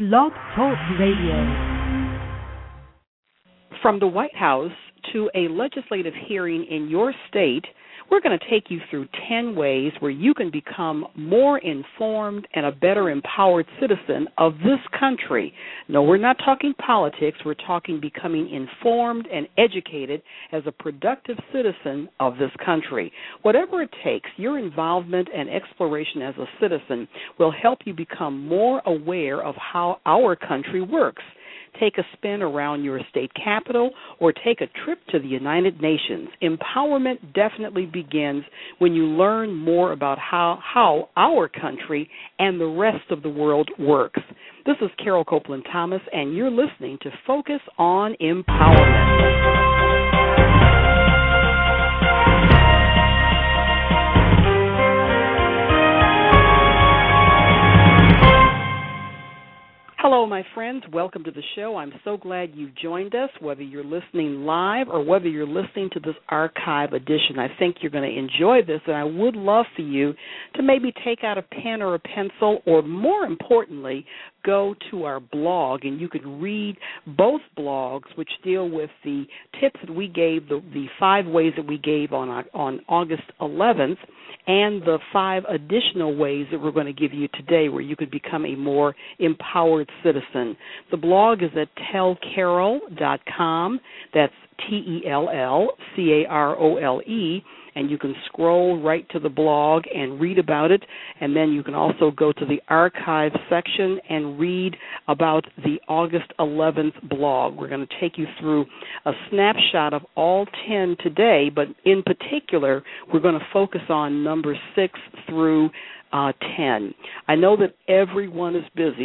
Blog Talk Radio. From the White House to a legislative hearing in your state, we're going to take you through 10 ways where you can become more informed and a better empowered citizen of this country. No, we're not talking politics. We're talking becoming informed and educated as a productive citizen of this country. Whatever it takes, your involvement and exploration as a citizen will help you become more aware of how our country works. Take a spin around your state capital, or take a trip to the United Nations. Empowerment definitely begins when you learn more about how our country and the rest of the world works. This is Carol Copeland Thomas, and you're listening to Focus on Empowerment. Hello, my friends. Welcome to the show. I'm so glad you've joined us, whether you're listening live or whether you're listening to this archive edition. I think you're going to enjoy this, and I would love for you to maybe take out a pen or a pencil, or more importantly, go to our blog, and you can read both blogs, which deal with the tips that we gave, the 5 ways that we gave on August 11th, and the 5 additional ways that we're going to give you today where you could become a more empowered citizen. The blog is at tellcarole.com. That's TELLCAROLE, and you can scroll right to the blog and read about it, and then you can also go to the archive section and read about the August 11th blog. We're going to take you through a snapshot of all 10 today, but in particular, we're going to focus on number 6 through 10. I know that everyone is busy.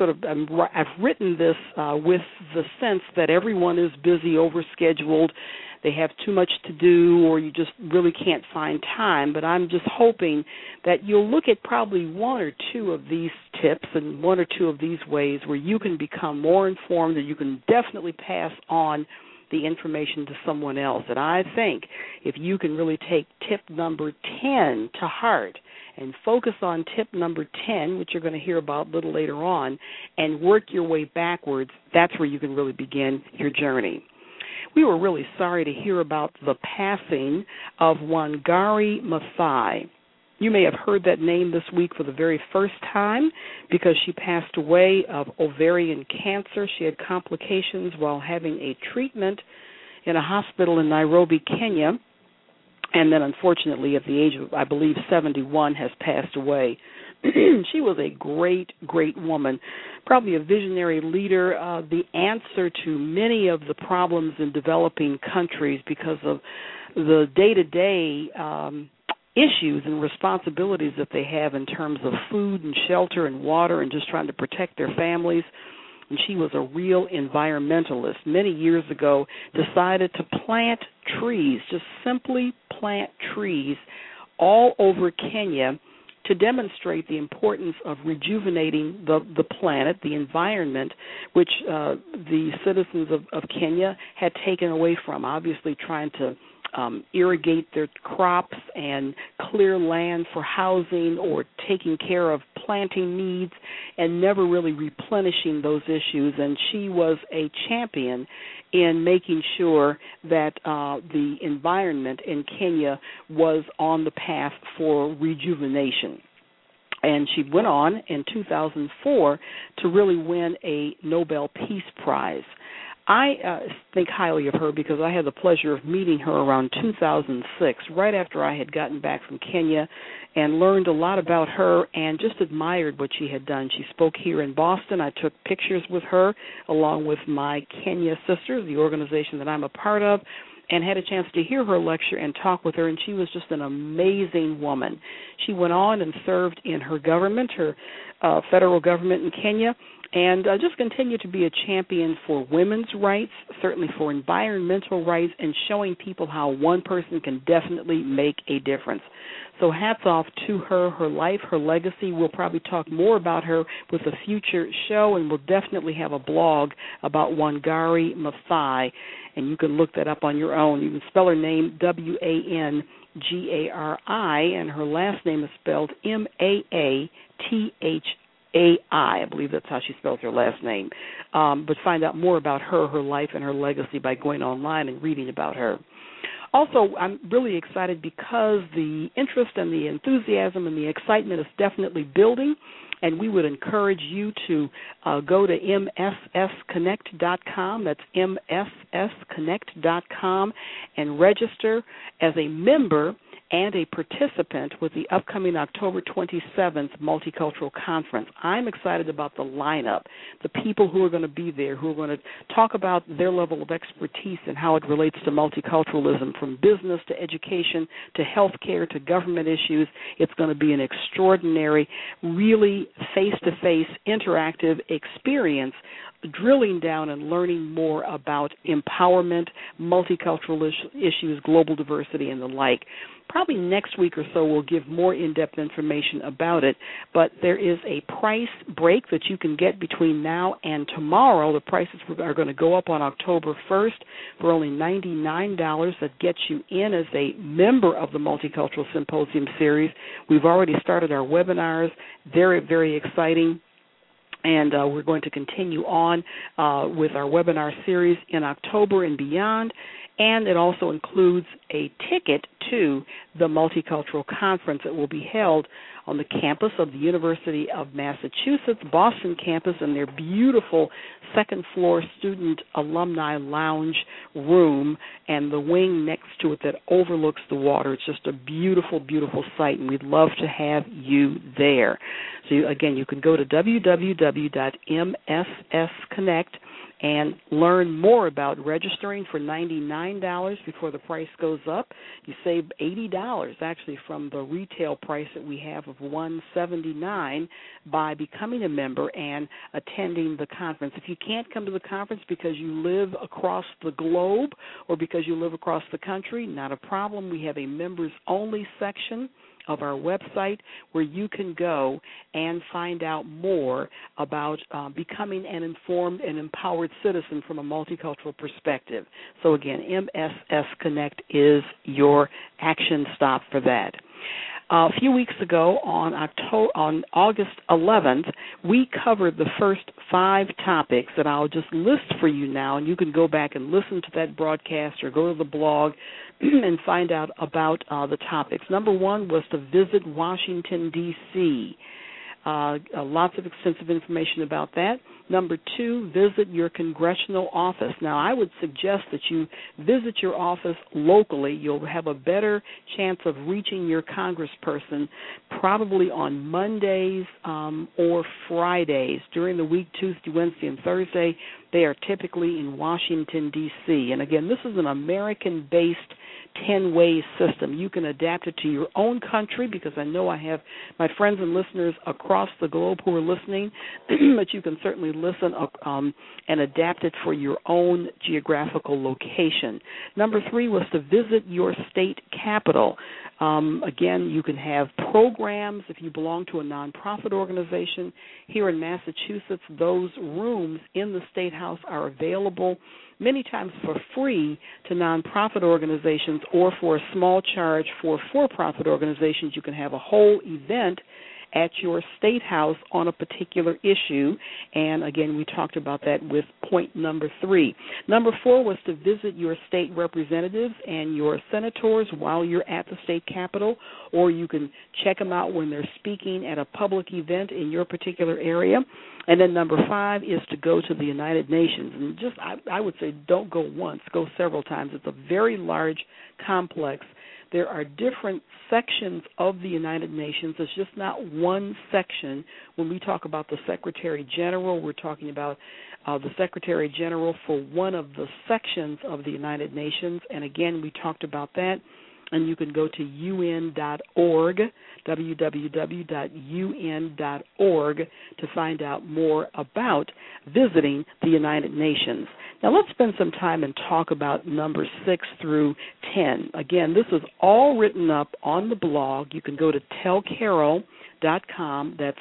I've written this with the sense that everyone is busy, overscheduled. They have too much to do, or you just really can't find time. But I'm just hoping that you'll look at probably 1 or 2 of these tips and 1 or 2 of these ways where you can become more informed, and you can definitely pass on the information to someone else. And I think if you can really take tip number 10 to heart and focus on tip number 10, which you're going to hear about a little later on, and work your way backwards, that's where you can really begin your journey. We were really sorry to hear about the passing of Wangari Maathai. You may have heard that name this week for the very first time because she passed away of ovarian cancer. She had complications while having a treatment in a hospital in Nairobi, Kenya, and then unfortunately at the age of, I believe, 71 has passed away. She was a great, great woman, probably a visionary leader, the answer to many of the problems in developing countries because of the day-to-day issues and responsibilities that they have in terms of food and shelter and water and just trying to protect their families. And she was a real environmentalist. Many years ago, decided to plant trees, just simply plant trees all over Kenya to demonstrate the importance of rejuvenating the planet, the environment, which the citizens of Kenya had taken away from, obviously trying to irrigate their crops and clear land for housing or taking care of planting needs and never really replenishing those issues. And she was a champion in making sure that the environment in Kenya was on the path for rejuvenation. And she went on in 2004 to really win a Nobel Peace Prize. I think highly of her because I had the pleasure of meeting her around 2006, right after I had gotten back from Kenya, and learned a lot about her and just admired what she had done. She spoke here in Boston. I took pictures with her along with my Kenya Sisters, the organization that I'm a part of, and had a chance to hear her lecture and talk with her, and she was just an amazing woman. She went on and served in her government, her federal government in Kenya, and just continue to be a champion for women's rights, certainly for environmental rights, and showing people how one person can definitely make a difference. So hats off to her, her life, her legacy. We'll probably talk more about her with a future show, and we'll definitely have a blog about Wangari Maathai, and you can look that up on your own. You can spell her name Wangari, and her last name is spelled Maathai. I believe that's how she spells her last name. But find out more about her life, and her legacy by going online and reading about her. Also, I'm really excited because the interest and the enthusiasm and the excitement is definitely building, and we would encourage you to go to mssconnect.com. That's mssconnect.com, and register as a member and a participant with the upcoming October 27th Multicultural Conference. I'm excited about the lineup, the people who are going to be there, who are going to talk about their level of expertise and how it relates to multiculturalism, from business to education to healthcare to government issues. It's going to be an extraordinary, really face-to-face, interactive experience, drilling down and learning more about empowerment, multicultural issues, global diversity, and the like. Probably next week or so we'll give more in-depth information about it, but there is a price break that you can get between now and tomorrow. The prices are going to go up on October 1st for only $99. That gets you in as a member of the Multicultural Symposium series. We've already started our webinars. Very, very exciting. And we're going to continue on with our webinar series in October and beyond. And it also includes a ticket to the Multicultural Conference that will be held on the campus of the University of Massachusetts, Boston campus, in their beautiful second-floor student alumni lounge room, and the wing next to it that overlooks the water. It's just a beautiful, beautiful sight, and we'd love to have you there. So, again, you can go to www.mssconnect and learn more about registering for $99 before the price goes up. You save $80 actually from the retail price that we have of $179 by becoming a member and attending the conference. If you can't come to the conference because you live across the globe or because you live across the country, not a problem. We have a members-only section of our website where you can go and find out more about becoming an informed and empowered citizen from a multicultural perspective. So again, MSS Connect is your action stop for that. A few weeks ago, on August 11th, we covered the first 5 topics that I'll just list for you now, and you can go back and listen to that broadcast or go to the blog and find out about the topics. Number 1 was to visit Washington, D.C. Lots of extensive information about that. Number 2, visit your congressional office. Now, I would suggest that you visit your office locally. You'll have a better chance of reaching your congressperson probably on Mondays or Fridays. During the week, Tuesday, Wednesday, and Thursday, they are typically in Washington, D.C. And again, this is an American-based 10-way system. You can adapt it to your own country, because I know I have my friends and listeners across the globe who are listening, but you can certainly listen and adapt it for your own geographical location. Number 3 was to visit your state capital. Again, you can have programs if you belong to a nonprofit organization. Here in Massachusetts, those rooms in the State House are available many times for free to nonprofit organizations, or for a small charge for-profit organizations. You can have a whole event at your state house on a particular issue. And again, we talked about that with point number 3. Number 4 was to visit your state representatives and your senators while you're at the state capitol, or you can check them out when they're speaking at a public event in your particular area. And then number 5 is to go to the United Nations. And just, I would say, don't go once, go several times. It's a very large complex. There are different sections of the United Nations. It's just not one section. When we talk about the Secretary General, we're talking about the Secretary General for one of the sections of the United Nations. And again, we talked about that. And you can go to un.org, www.un.org, to find out more about visiting the United Nations. Now, let's spend some time and talk about numbers 6 through 10. Again, this is all written up on the blog. You can go to tellcarole.com. That's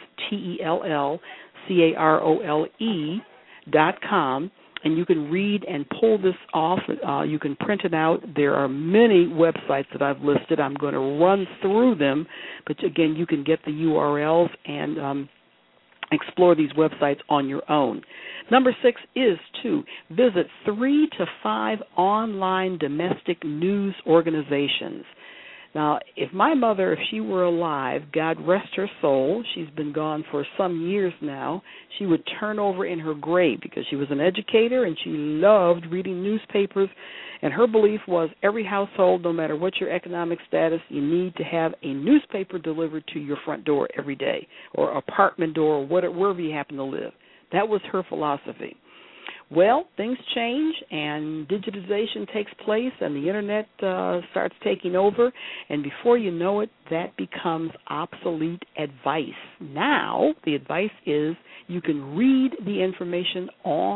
TELLCAROLE.com. And you can read and pull this off. You can print it out. There are many websites that I've listed. I'm going to run through them. But, again, you can get the URLs and explore these websites on your own. Number 6 is to visit 3 to 5 online domestic news organizations. Now, if my mother, if she were alive, God rest her soul, she's been gone for some years now, she would turn over in her grave because she was an educator and she loved reading newspapers, and her belief was every household, no matter what your economic status, you need to have a newspaper delivered to your front door every day, or apartment door, or wherever you happen to live. That was her philosophy. Well, things change, and digitization takes place, and the Internet starts taking over, and before you know it, that becomes obsolete advice. Now, the advice is you can read the information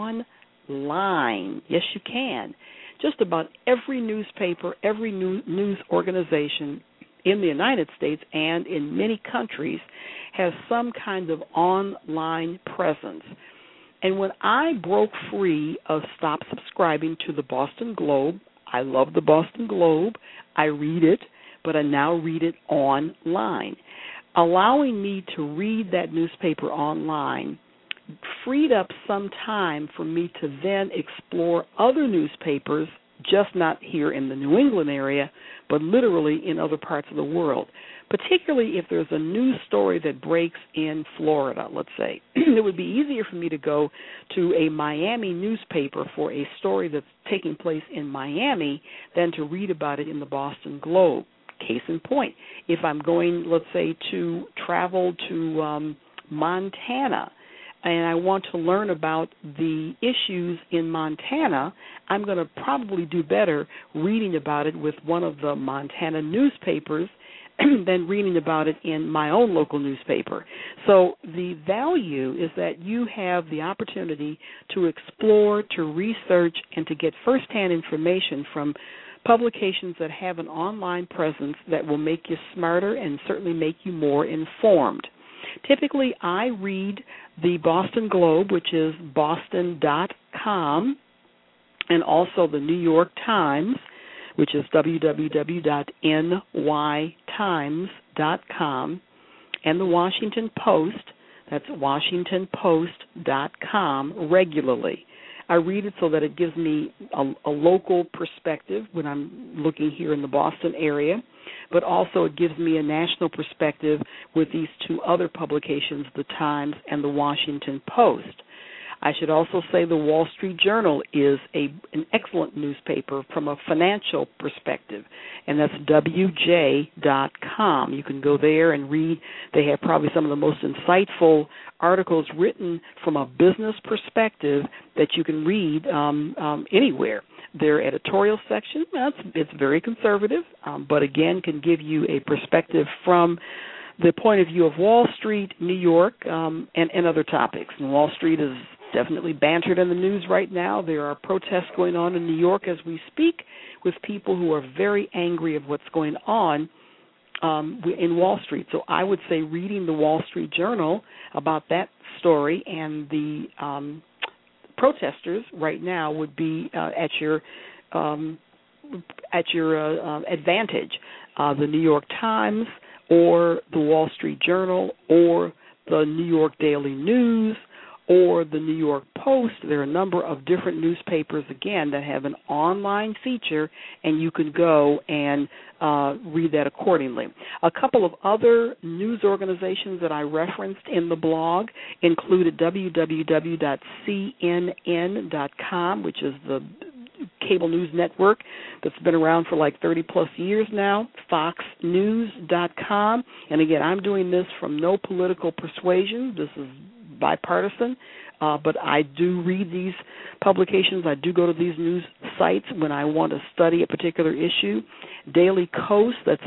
online. Yes, you can. Just about every newspaper, every news organization in the United States and in many countries has some kind of online presence. And when I broke free of stop subscribing to the Boston Globe, I love the Boston Globe, I read it, but I now read it online. Allowing me to read that newspaper online freed up some time for me to then explore other newspapers, just not here in the New England area, but literally in other parts of the world. Particularly if there's a news story that breaks in Florida, let's say. It would be easier for me to go to a Miami newspaper for a story that's taking place in Miami than to read about it in the Boston Globe. Case in point, if I'm going, let's say, to travel to Montana, and I want to learn about the issues in Montana, I'm going to probably do better reading about it with one of the Montana newspapers than reading about it in my own local newspaper. So the value is that you have the opportunity to explore, to research, and to get firsthand information from publications that have an online presence that will make you smarter and certainly make you more informed. Typically, I read the Boston Globe, which is boston.com, and also the New York Times, which is www.nytimes.com, and the Washington Post, that's washingtonpost.com, regularly. I read it so that it gives me a local perspective when I'm looking here in the Boston area, but also it gives me a national perspective with these two other publications, the Times and the Washington Post. I should also say the Wall Street Journal is an excellent newspaper from a financial perspective, and that's WJ.com. You can go there and read. They have probably some of the most insightful articles written from a business perspective that you can read anywhere. Their editorial section, it's very conservative, but again can give you a perspective from the point of view of Wall Street, New York, and other topics. And Wall Street is definitely bantered in the news right now. There are protests going on in New York as we speak with people who are very angry of what's going on in Wall Street. So I would say reading the Wall Street Journal about that story and the protesters right now would be at your advantage. The New York Times or the Wall Street Journal or the New York Daily News or the New York Post. There are a number of different newspapers, again, that have an online feature, and you can go and read that accordingly. A couple of other news organizations that I referenced in the blog included www.cnn.com, which is the cable news network that's been around for like 30-plus years now, foxnews.com. And again, I'm doing this from no political persuasion. This is bipartisan, but I do read these publications. I do go to these news sites when I want to study a particular issue. Daily Kos, that's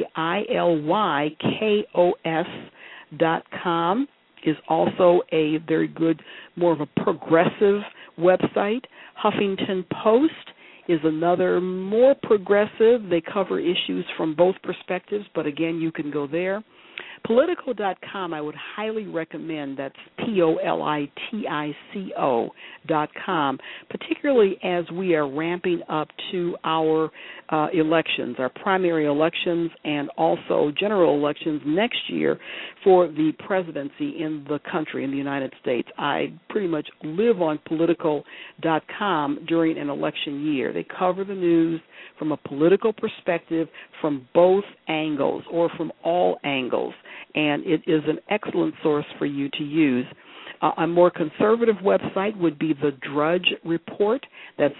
DAILYKOS.com, is also a very good, more of a progressive website. Huffington Post is another more progressive. They cover issues from both perspectives, but again, you can go there. Politico.com, I would highly recommend. That's Politico.com, particularly as we are ramping up to our elections, our primary elections, and also general elections next year for the presidency in the country, in the United States. I pretty much live on Politico.com during an election year. They cover the news from a political perspective from both angles or from all angles, and it is an excellent source for you to use. A more conservative website would be the Drudge Report. That's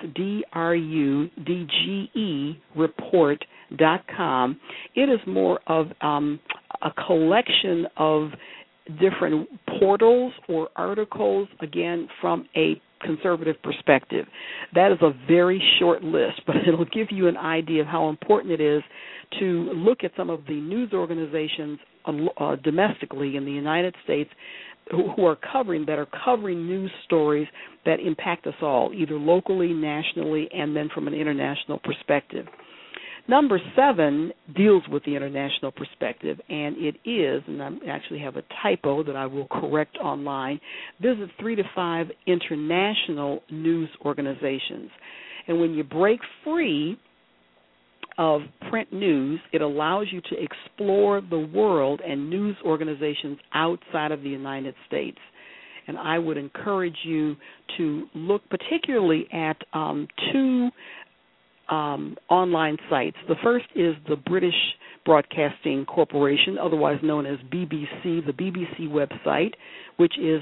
DRUDGE report.com. It is more of a collection of different portals or articles, again, from a conservative perspective. That is a very short list, but it'll give you an idea of how important it is to look at some of the news organizations domestically in the United States who are covering news stories that impact us all, either locally, nationally, and then from an international perspective. Number 7 deals with the international perspective, and it is, and I actually have a typo that I will correct online, visit 3 to 5 international news organizations. And when you break free of print news, it allows you to explore the world and news organizations outside of the United States. And I would encourage you to look particularly at 2 online sites. The first is the British Broadcasting Corporation, otherwise known as BBC, the BBC website, which is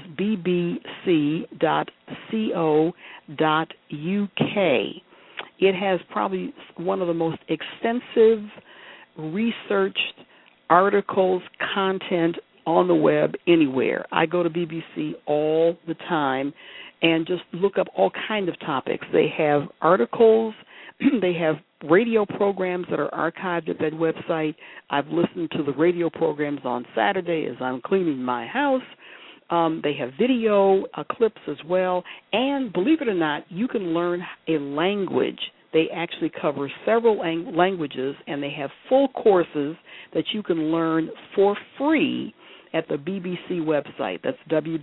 bbc.co.uk. It has probably one of the most extensive researched articles, content on the web anywhere. I go to BBC all the time and just look up all kinds of topics. They have articles, they have radio programs that are archived at that website. I've listened to the radio programs on Saturday as I'm cleaning my house. They have video clips as well. And believe it or not, you can learn a language. They actually cover several languages, and they have full courses that you can learn for free at the BBC website. That's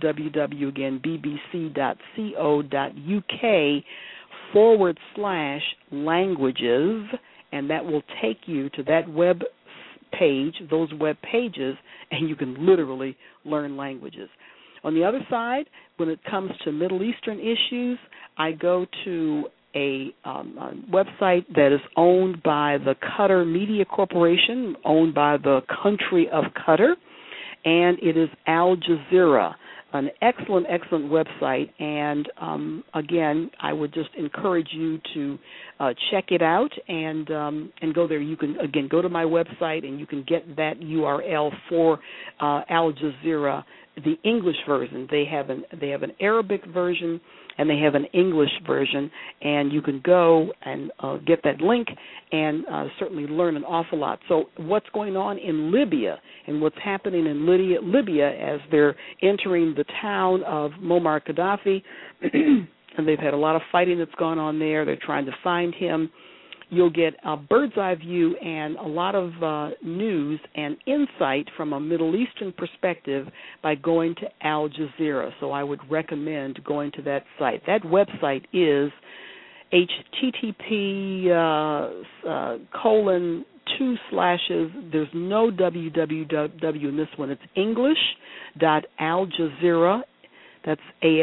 www.bbc.co.uk/languages, and that will take you to that web page, those web pages, and you can literally learn languages. On the other side, when it comes to Middle Eastern issues, I go to a website that is owned by the Qatar Media Corporation, owned by the country of Qatar, and it is Al Jazeera, an excellent website. And again, I would just encourage you to check it out and go there. You can again go to my website and you can get that URL for Al Jazeera, the English version. They have an Arabic version and they have an English version, and you can go and get that link and certainly learn an awful lot. So what's going on in Libya and what's happening in Libya as they're entering the town of Muammar Gaddafi, and they've had a lot of fighting that's gone on there. They're trying to find him. You'll get a bird's eye view and a lot of news and insight from a Middle Eastern perspective by going to Al Jazeera. So I would recommend going to that site. That website is http:// there's no www in this one. It's English.aljazeera. That's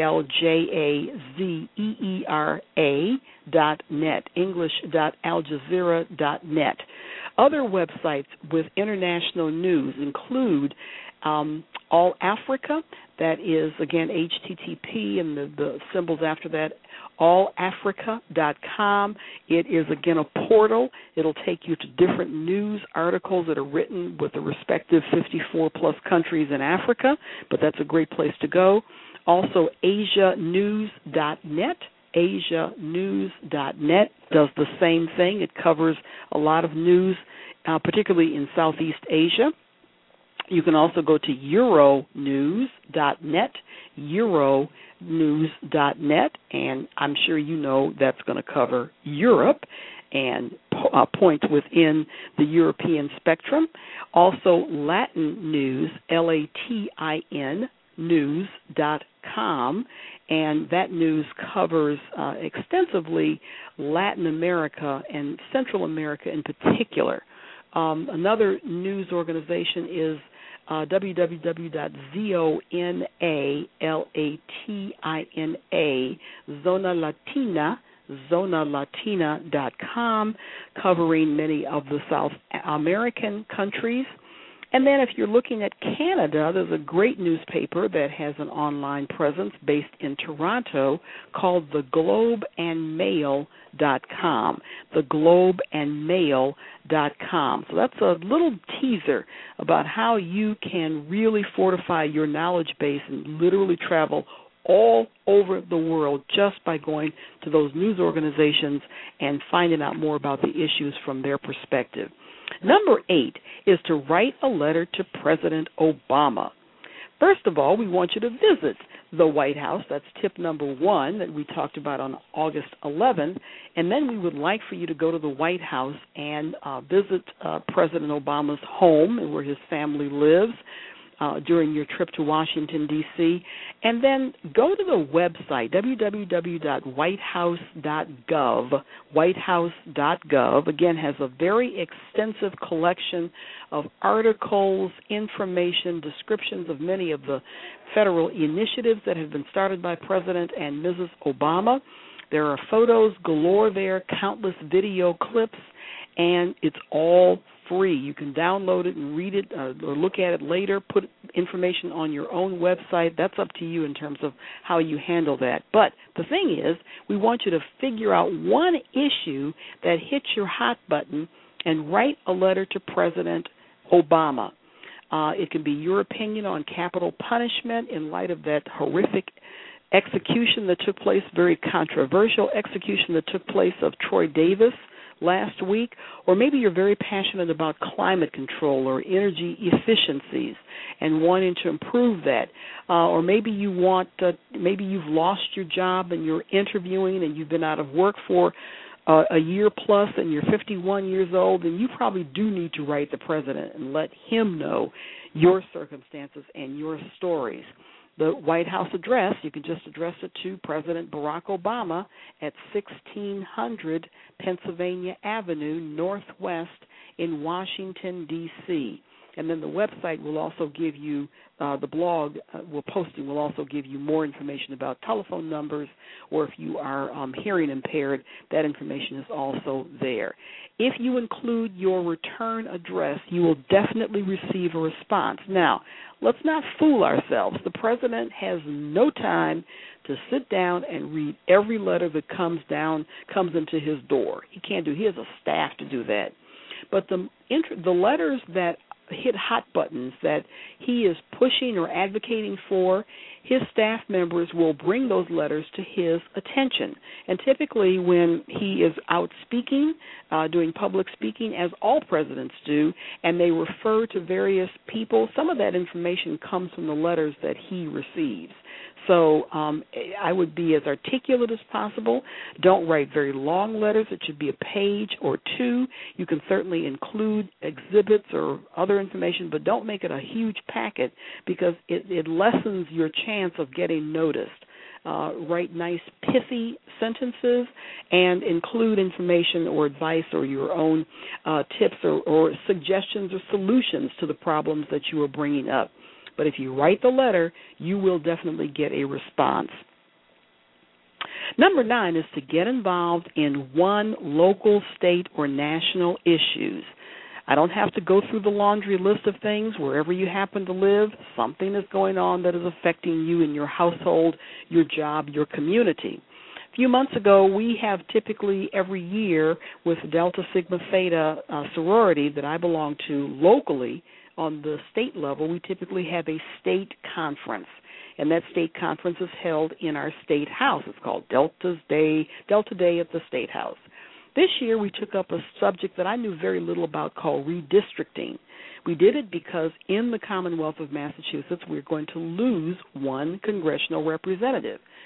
ALJAZEERA.net, English.aljazeera.net. Other websites with international news include All Africa. That is, again, HTTP and the symbols after that, allafrica.com. It is, again, a portal. It'll take you to different news articles that are written with the respective 54-plus countries in Africa, but that's a great place to go. Also, asianews.net. asianews.net does the same thing. It covers a lot of news, particularly in Southeast Asia. You can also go to euronews.net, euronews.net, and I'm sure you know that's going to cover Europe. and points within the European spectrum. Also, Latin News, Latin news.com, and that news covers extensively Latin America and Central America in particular. Another news organization is zonalatina.com, covering many of the South American countries. And then if you're looking at Canada, there's a great newspaper that has an online presence based in Toronto called theglobeandmail.com, theglobeandmail.com. So that's a little teaser about how you can really fortify your knowledge base and literally travel all over the world just by going to those news organizations and finding out more about the issues from their perspective. Number 8 is to write a letter to President Obama. First of all, we want you to visit the White House. That's tip number 1 that we talked about on August 11th. And then we would like for you to go to the White House and visit President Obama's home and where his family lives during your trip to Washington, D.C., and then go to the website, www.whitehouse.gov. Whitehouse.gov, again, has a very extensive collection of articles, information, descriptions of many of the federal initiatives that have been started by President and Mrs. Obama. There are photos galore there, countless video clips, and it's all free. You can download it and read it or look at it later, put information on your own website. That's up to you in terms of how you handle that. But the thing is, we want you to figure out one issue that hits your hot button and write a letter to President Obama. It can be your opinion on capital punishment in light of that horrific execution that took place, very controversial execution that took place of Troy Davis last week, or maybe you're very passionate about climate control or energy efficiencies and wanting to improve that, or maybe you want, maybe you've lost your job and you're interviewing and you've been out of work for a year plus and you're 51 years old, and you probably do need to write the president and let him know your circumstances and your stories. The White House address, you can just address it to President Barack Obama at 1600 Pennsylvania Avenue, Northwest in Washington, D.C. And then the website will also give you, the blog we're posting will also give you more information about telephone numbers, or if you are hearing impaired, that information is also there. If you include your return address, you will definitely receive a response. Now, let's not fool ourselves. The president has no time to sit down and read every letter that comes into his door. He can't do. He has a staff to do that. But the letters that hit hot buttons that he is pushing or advocating for, his staff members will bring those letters to his attention. And typically when he is out speaking, doing public speaking, as all presidents do, and they refer to various people, some of that information comes from the letters that he receives. So I would be as articulate as possible. Don't write very long letters. It should be a page or two. You can certainly include exhibits or other information, but don't make it a huge packet because it lessens your chance of getting noticed. Write nice, pithy sentences and include information or advice or your own tips or suggestions or solutions to the problems that you are bringing up. But if you write the letter, you will definitely get a response. Number 9 is to get involved in one local, state, or national issues. I don't have to go through the laundry list of things. Wherever you happen to live, something is going on that is affecting you in your household, your job, your community. A few months ago, we have typically every year with Delta Sigma Theta sorority that I belong to locally, on the state level, we typically have a state conference, and that state conference is held in our state house. It's called Delta Day at the State House. This year we took up a subject that I knew very little about called redistricting. We did it because in the Commonwealth of Massachusetts we're going to lose one congressional representative.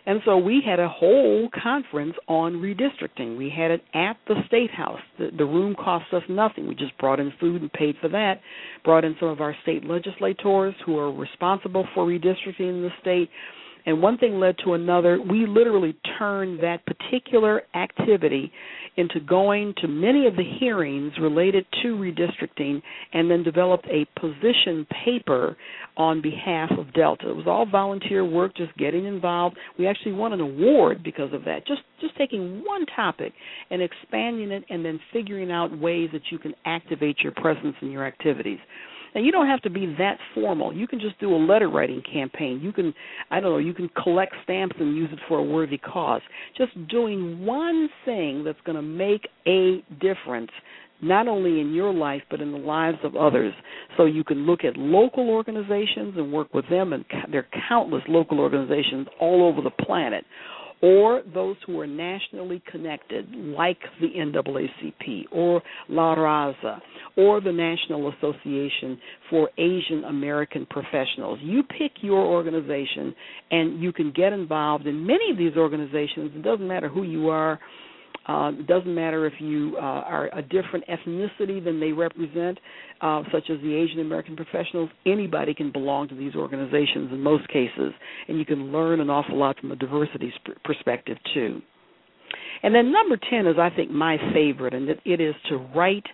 And so we had a whole conference on redistricting. We had it at the State House. The room cost us nothing. We just brought in food and paid for that, brought in some of our state legislators who are responsible for redistricting in the state. And one thing led to another. We literally turned that particular activity into going to many of the hearings related to redistricting and then developed a position paper on behalf of Delta. It was all volunteer work, just getting involved. We actually won an award because of that, just taking one topic and expanding it and then figuring out ways that you can activate your presence in your activities. Now, you don't have to be that formal. You can just do a letter writing campaign. You can, you can collect stamps and use it for a worthy cause. Just doing one thing that's going to make a difference, not only in your life but in the lives of others. So you can look at local organizations and work with them, and there are countless local organizations all over the planet, or those who are nationally connected, like the NAACP or La Raza or the National Association for Asian American Professionals. You pick your organization, and you can get involved in many of these organizations. It doesn't matter who you are. It doesn't matter if you are a different ethnicity than they represent, such as the Asian American Professionals. Anybody can belong to these organizations in most cases, and you can learn an awful lot from a diversity perspective, too. And then number 10 is, I think, my favorite, and it is to write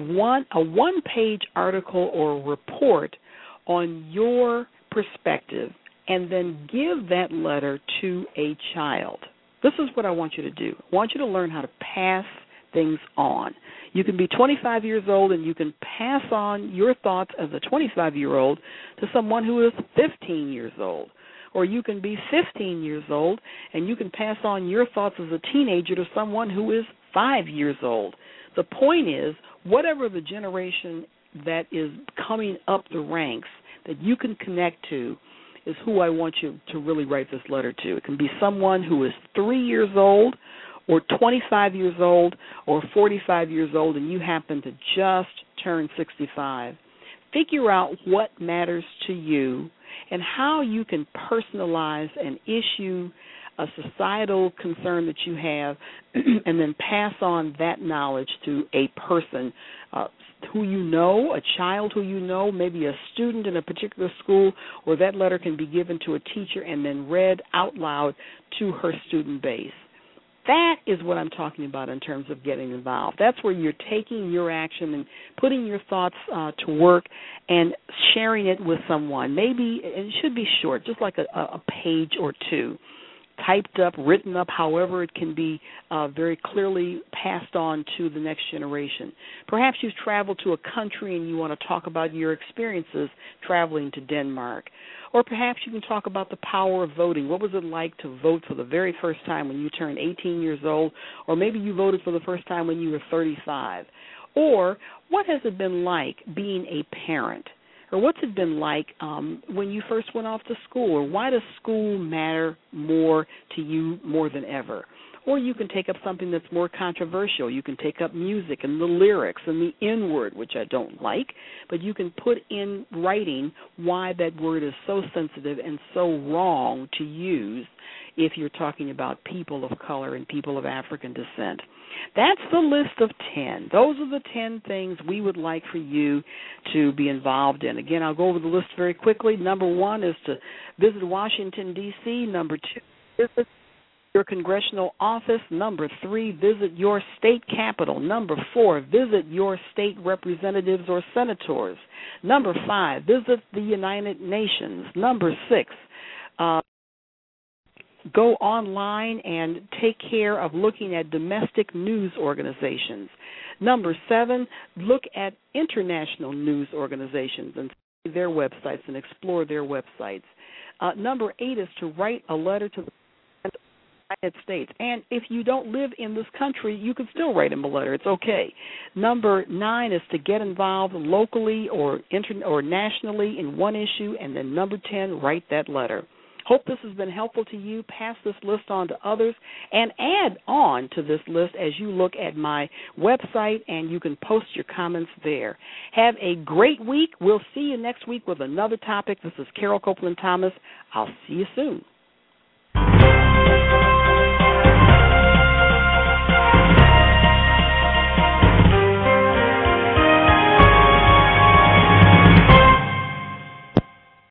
a one-page article or report on your perspective and then give that letter to a child. This is what I want you to do. I want you to learn how to pass things on. You can be 25 years old and you can pass on your thoughts as a 25-year-old to someone who is 15 years old. Or you can be 15 years old and you can pass on your thoughts as a teenager to someone who is 5 years old. The point is, whatever the generation that is coming up the ranks that you can connect to is who I want you to really write this letter to. It can be someone who is 3 years old or 25 years old or 45 years old and you happen to just turn 65. Figure out what matters to you and how you can personalize an issue, a societal concern that you have, and then pass on that knowledge to a person who you know, a child who you know, maybe a student in a particular school, or that letter can be given to a teacher and then read out loud to her student base. That is what I'm talking about in terms of getting involved. That's where you're taking your action and putting your thoughts to work and sharing it with someone. Maybe it should be short, just like a page or two, typed up, written up, however it can be very clearly passed on to the next generation. Perhaps you've traveled to a country and you want to talk about your experiences traveling to Denmark. Or perhaps you can talk about the power of voting. What was it like to vote for the very first time when you turned 18 years old? Or maybe you voted for the first time when you were 35. Or what has it been like being a parent? Or what's it been like when you first went off to school? Or why does school matter more to you more than ever? Or you can take up something that's more controversial. You can take up music and the lyrics and the N-word, which I don't like, but you can put in writing why that word is so sensitive and so wrong to use if you're talking about people of color and people of African descent. That's the list of 10. Those are the 10 things we would like for you to be involved in. Again, I'll go over the list very quickly. Number 1 is to visit Washington, D.C. Number 2, visit your congressional office. Number 3, visit your state capitol. Number 4, visit your state representatives or senators. Number 5, visit the United Nations. Number 6, go online and take care of looking at domestic news organizations. Number 7, look at international news organizations and see their websites and explore their websites. Number 8 is to write a letter to the United States. And if you don't live in this country, you can still write him a letter. It's okay. Number 9 is to get involved locally or nationally in one issue. And then number 10, write that letter. Hope this has been helpful to you. Pass this list on to others and add on to this list as you look at my website, and you can post your comments there. Have a great week. We'll see you next week with another topic. This is Carol Copeland Thomas. I'll see you soon.